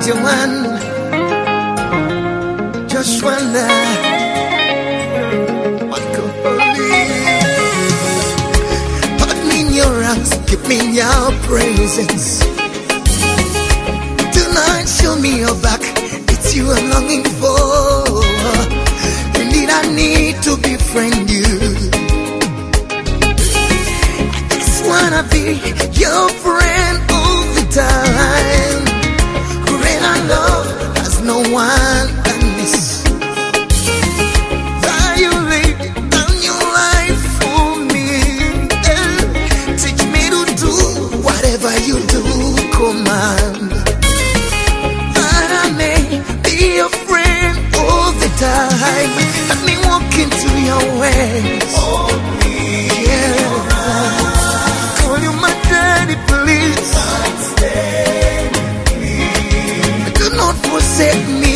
one, just wonder what could believe. Put me in your arms, keep me in your presence. Tonight, show me your back. It's you I'm longing for. Indeed, I need to befriend you. I just wanna be your friend all the time. Greater love has no one than this. That you laid down your life for me. Teach me to do whatever you do, command. That I may be your friend all the time. Let me walk into your ways. Yeah. Call you my daddy, please. Do not forsake me.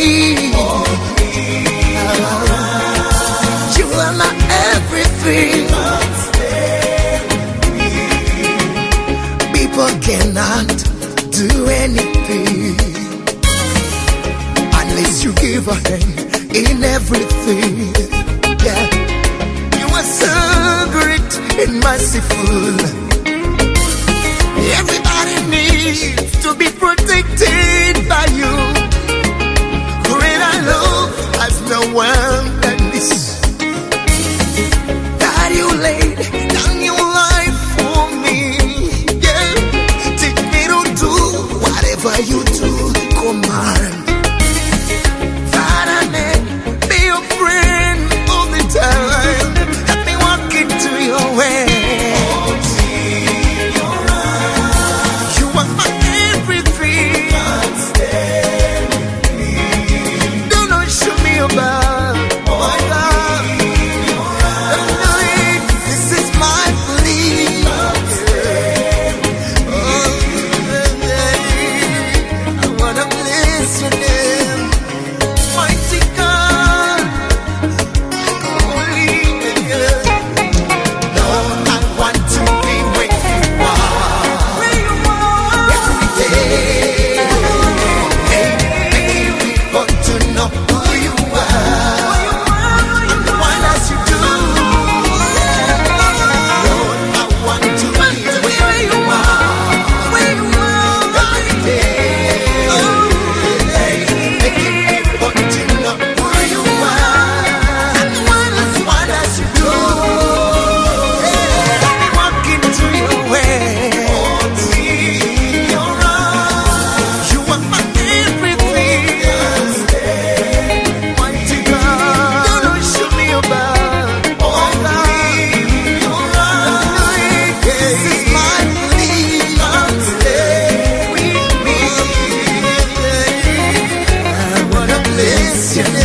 You are my everything. People cannot do anything unless you give a hand in everything. Yeah. You are so great and merciful. Everybody needs to be protected by you. Greater love has no one than this. That you laid down your life for me. Yeah. Teach me to do whatever you do, command. That I may be your friend all the time. Let me walk into your way. You are my everything. Do not show me about. Oh God, this is my plea. I wanna bless your name, mighty God, holy God. Lord, I want to be where you are. Every day. Make me want to know who you are. And what else you do. Lord, I want to be where you are. Every day. Make me want to know who you are. And what else you do. Let me walk into your way. You are my everything. Mighty God, don't show me about. Oh God, this is my plea. Stay with me. I wanna bless your name.